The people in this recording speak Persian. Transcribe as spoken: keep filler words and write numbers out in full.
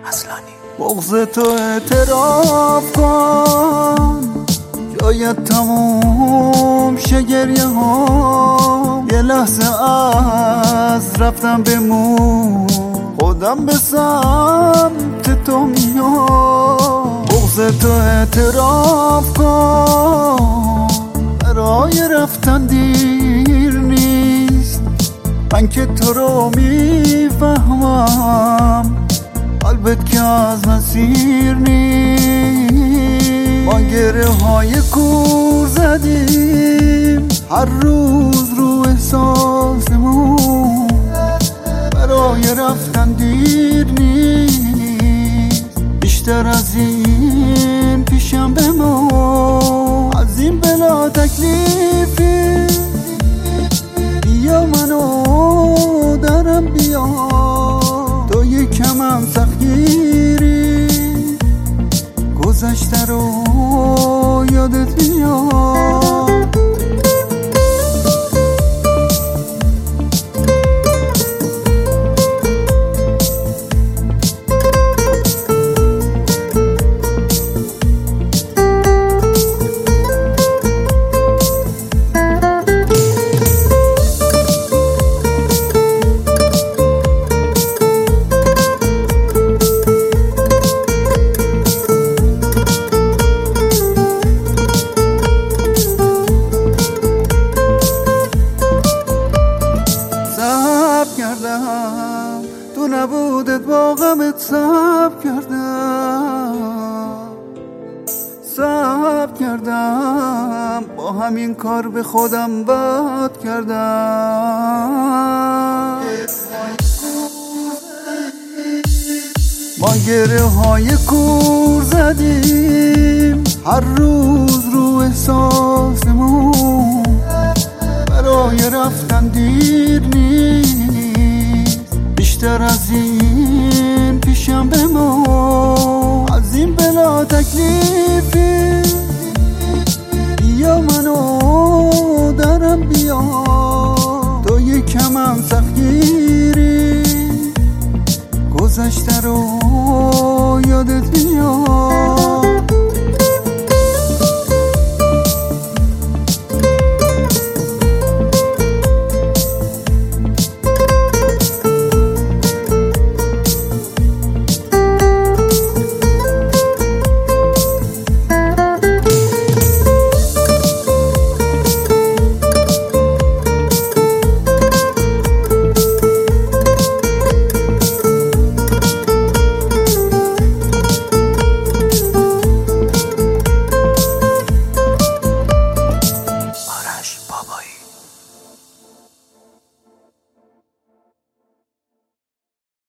اصلانی. بغض تو اعتراف کن، جایت تموم شه گریه ها. یه لحظه از رفتم بمون، خودم به سمت تو میام. بغض تو اعتراف کن، برای رفتن دیر نیست. من که تو رو میفهمم، قلبت که از مسیر نیست. ما گره های کور زدیم هر روز رو احساسمون، برای رفتن دیر نیست. بیشتر از این پیشم بمون، از این بلا تکلیفی. بیا منو درم بیا، تو یکم هم سختگیری. گذشته رو یادت بیاد. تو نبودت با غمت صبر کردم، صبر کردم. با همین کار به خودم بد کردم. ما گره های کور زدیم هر روز رو احساسمون، برای رفتن دیر نیست. بیشتر از این